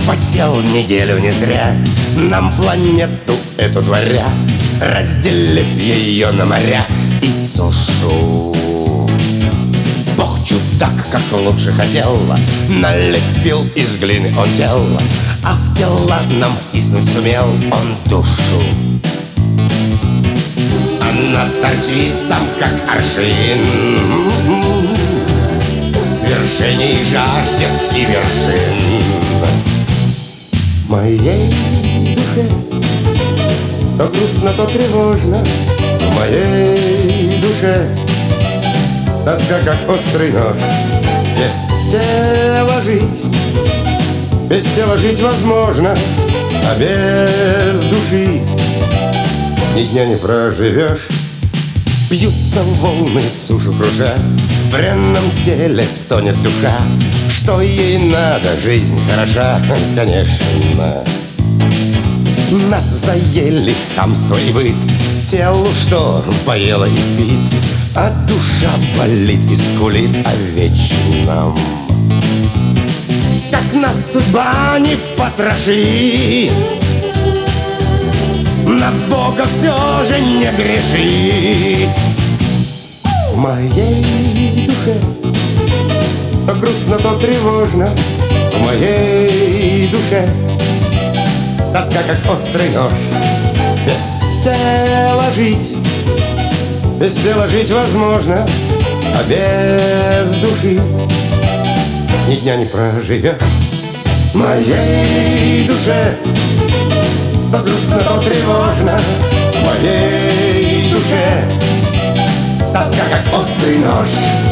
Потел неделю не зря, нам планету эту творя, разделив ее на моря и сушу. Бог чудак, как лучше хотел, налепил из глины он тело, а в тела нам втиснуть сумел он душу. Она торчит там, как аршин, свершений жаждет и вершин. Моей душе то грустно, то тревожно, в моей душе тоска, как острый нож. Без тела жить возможно, а без души ни дня не проживешь. Бьются волны, сушу кружа, в бренном теле стонет душа. Что ей надо, жизнь хороша, конечно. Нас заели хамство и быт, телу что поело и спит, а душа болит и скулит о вечном. Как нас судьба не потроши, на Бога все же не греши. В моей душе то грустно, то тревожно, в моей душе тоска, как острый нож. Без тела жить возможно, а без души ни дня не проживешь. В моей душе то грустно, то тревожно, в моей душе тоска, как острый нож.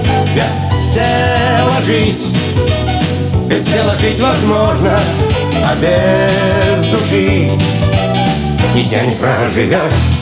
Без тела жить возможно, а без души ни дня не проживешь.